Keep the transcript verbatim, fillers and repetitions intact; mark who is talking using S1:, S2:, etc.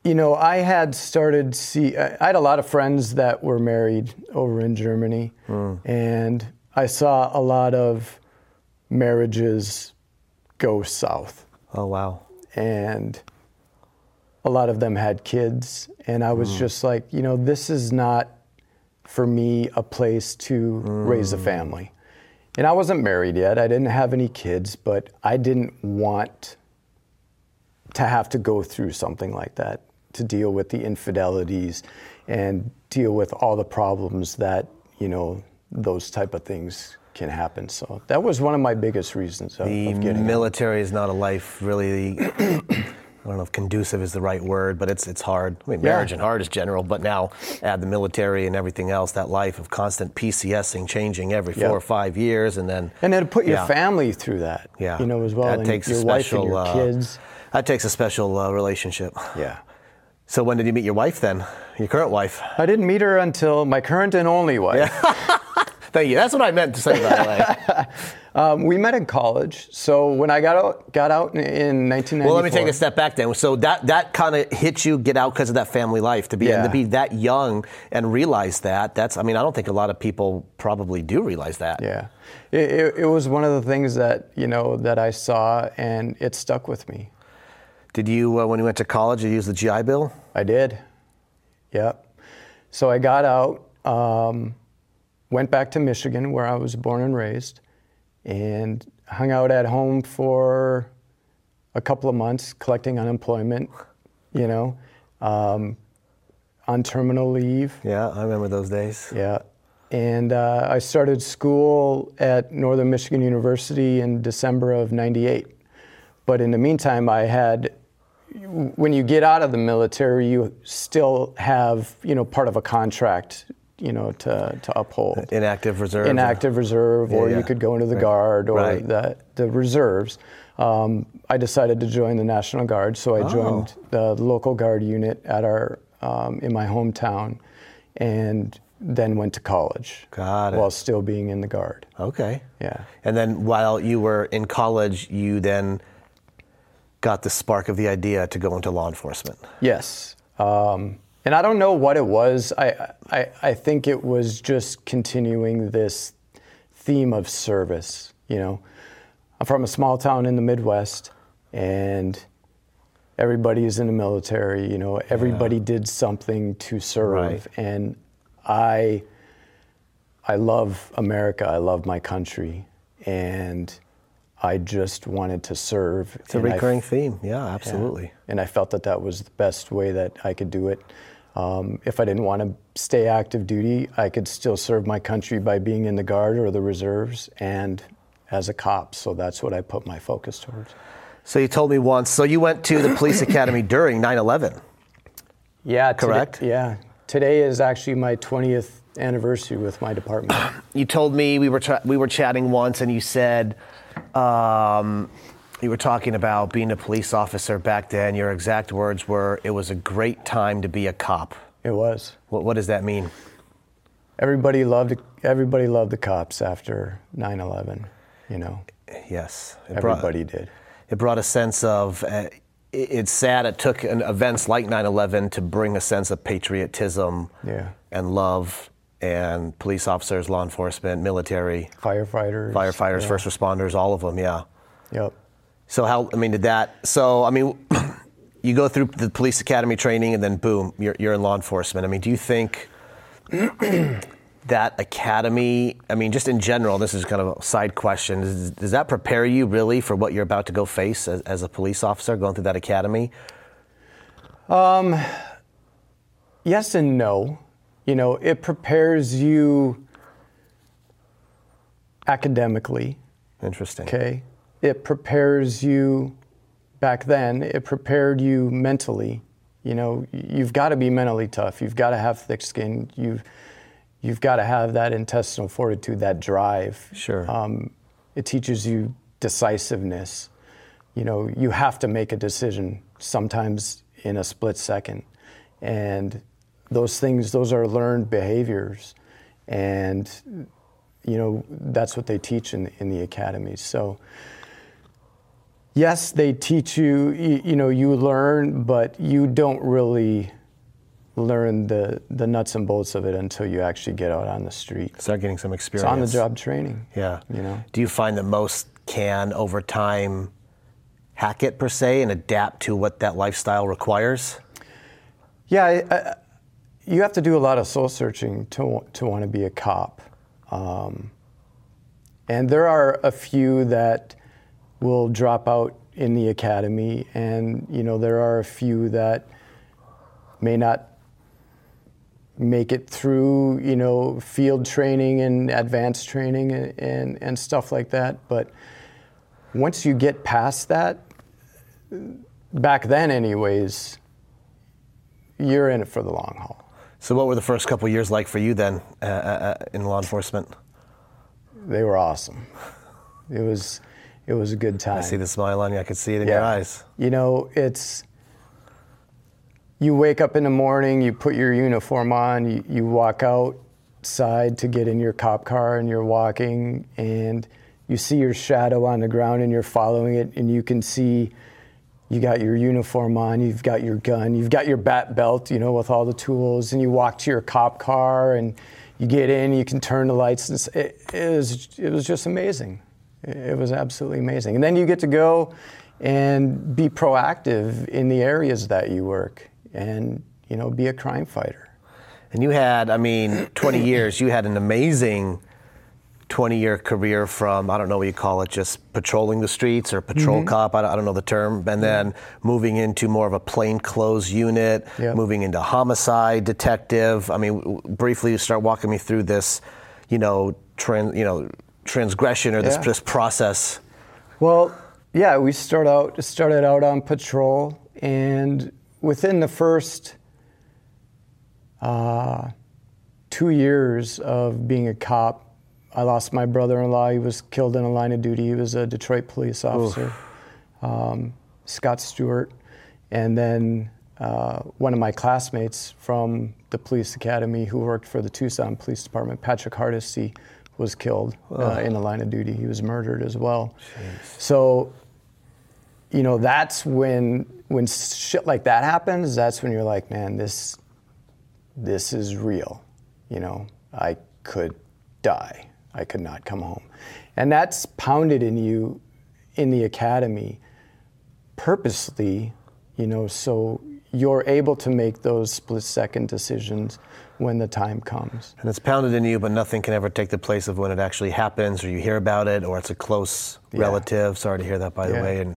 S1: you know, I had started see. I had a lot of friends that were married over in Germany, mm. and I saw a lot of marriages go south.
S2: Oh wow!
S1: And a lot of them had kids, and I was mm. just like, you know, this is not for me a place to mm. raise a family. And I wasn't married yet. I didn't have any kids, but I didn't want to have to go through something like that, to deal with the infidelities and deal with all the problems that, you know, those type of things can happen. So that was one of my biggest reasons of,
S2: the
S1: of getting
S2: military
S1: out.
S2: Is not a life really, I don't know if conducive is the right word, but it's it's hard. I mean, marriage
S1: yeah.
S2: and hard is general, but now add the military and everything else, that life of constant PCSing, changing every four
S1: yep.
S2: or five years, and then...
S1: And then put your
S2: yeah.
S1: family through that,
S2: yeah.
S1: you know, as well,
S2: that
S1: and
S2: takes
S1: your
S2: a
S1: wife
S2: special,
S1: and your
S2: uh,
S1: kids.
S2: That takes a special uh, relationship.
S1: Yeah.
S2: So when did you meet your wife then, your current wife?
S1: I didn't meet her until my current and only wife.
S2: Yeah. Thank you. That's what I meant to say, by the way.
S1: um, we met in college. So when I got out, got out in, in nineteen ninety-four.
S2: Well, let me take a step back then. So that that kind of hit you, get out because of that family life, to be
S1: yeah.
S2: and to be that young and realize that. That's. I mean, I don't think a lot of people probably do realize that.
S1: Yeah, it, it, it was one of the things that you know that I saw, and it stuck with me.
S2: Did you, uh, when you went to college, you use the G I Bill?
S1: I did. Yep. So I got out. Um, Went back to Michigan, where I was born and raised, and hung out at home for a couple of months collecting unemployment, you know, um, on terminal leave.
S2: Yeah, I remember those days.
S1: Yeah. And uh, I started school at Northern Michigan University in December of ninety-eight. But in the meantime, I had, when you get out of the military, you still have, you know, part of a contract, you know, to, to uphold.
S2: Inactive reserve.
S1: Inactive reserve, or
S2: yeah, yeah.
S1: you could go into the
S2: right.
S1: Guard or
S2: right.
S1: the, the reserves. Um, I decided to join the National Guard, so I
S2: oh.
S1: joined the local Guard unit at our um, in my hometown, and then went to college.
S2: Got it.
S1: While still being in the Guard.
S2: Okay.
S1: Yeah.
S2: And then while you were in college, you then got the spark of the idea to go into law enforcement.
S1: Yes. Um, And I don't know what it was. I, I I think it was just continuing this theme of service. You know, I'm from a small town in the Midwest, and everybody is in the military. You know, everybody
S2: yeah.
S1: did something to serve,
S2: right.
S1: and I I love America. I love my country, and I just wanted to serve.
S2: It's a recurring theme. Yeah, absolutely.
S1: Yeah. And I felt that that was the best way that I could do it. Um, if I didn't want to stay active duty, I could still serve my country by being in the Guard or the reserves and as a cop. So that's what I put my focus towards.
S2: So you told me once, so you went to the police academy during nine eleven.
S1: Yeah.
S2: Correct?
S1: Today, yeah. Today is actually my twentieth anniversary with my department.
S2: You told me, we were tra- we were chatting once, and you said, um, you were talking about being a police officer back then. Your exact words were, it was a great time to be a cop.
S1: It was.
S2: What, what does that mean?
S1: Everybody loved everybody loved the cops after nine eleven, you know.
S2: Yes. It
S1: Everybody
S2: brought,
S1: did.
S2: It brought a sense of, uh, it, it's sad it took an, events like nine eleven to bring a sense of patriotism
S1: yeah.
S2: and love, and police officers, law enforcement, military.
S1: Firefighters.
S2: Firefighters,
S1: yeah.
S2: first responders, all of them, yeah.
S1: Yep.
S2: So how, I mean, did that, so, I mean, you go through the police academy training and then boom, you're, you're in law enforcement. I mean, do you think that academy, I mean, just in general, this is kind of a side question, does, does that prepare you really for what you're about to go face as, as a police officer going through that academy?
S1: Um, yes and no. You know, it prepares you academically.
S2: Interesting.
S1: Okay. It prepares you, back then, it prepared you mentally. You know, you've got to be mentally tough. You've got to have thick skin. You've, you've got to have that intestinal fortitude, that drive.
S2: Sure.
S1: Um, it teaches you decisiveness. You know, you have to make a decision sometimes in a split second. And those things, those are learned behaviors. And, you know, that's what they teach in, in the academies. So, yes, they teach you, you, you know, you learn, but you don't really learn the, the nuts and bolts of it until you actually get out on the street.
S2: Start getting some experience.
S1: It's on-the-job training.
S2: Yeah.
S1: You know.
S2: Do you find that most can, over time, hack it, per se, and adapt to what that lifestyle requires?
S1: Yeah, I, I, you have to do a lot of soul-searching to, to want to be a cop. Um, and there are a few that will drop out in the academy, and you know there are a few that may not make it through, you know, field training and advanced training and, and, and stuff like that. But once you get past that, back then anyways, you're in it for the long haul.
S2: So what were the first couple of years like for you then uh, uh, in law enforcement?
S1: They were awesome. It was, it was a good time.
S2: I see the smile on you. I could see it in
S1: Yeah.
S2: your eyes.
S1: You know, it's, you wake up in the morning, you put your uniform on, you, you walk outside to get in your cop car, and you're walking, and you see your shadow on the ground, and you're following it, and you can see you got your uniform on, you've got your gun, you've got your bat belt, you know, with all the tools, and you walk to your cop car, and you get in, you can turn the lights, and it, it was it was just amazing. It was absolutely amazing. And then you get to go and be proactive in the areas that you work, and you know, be a crime fighter.
S2: And you had, I mean, twenty years, you had an amazing twenty-year career from, I don't know what you call it, just patrolling the streets or patrol mm-hmm. cop, I don't, I don't know the term, and then moving into more of a plainclothes unit, yep. moving into homicide detective. I mean, w- briefly, you start walking me through this, you know, trans, you know, transgression or this,
S1: yeah.
S2: this process.
S1: Well, yeah, we start out started out on patrol, and within the first uh, two years of being a cop, I lost my brother-in-law. He was killed in a line of duty. He was a Detroit police officer, um, Scott Stewart. And then uh, one of my classmates from the police academy who worked for the Tucson Police Department, Patrick Hardesty, was killed uh, in the line of duty. He was murdered as well. Jeez. So, you know, that's when when shit like that happens, that's when you're like, man, this this is real. You know, I could die. I could not come home. And that's pounded in you in the academy purposely, you know, so you're able to make those split-second decisions when the time comes.
S2: And it's pounded in you, but nothing can ever take the place of when it actually happens, or you hear about it, or it's a close yeah. relative. Sorry to hear that, by
S1: yeah.
S2: the way. And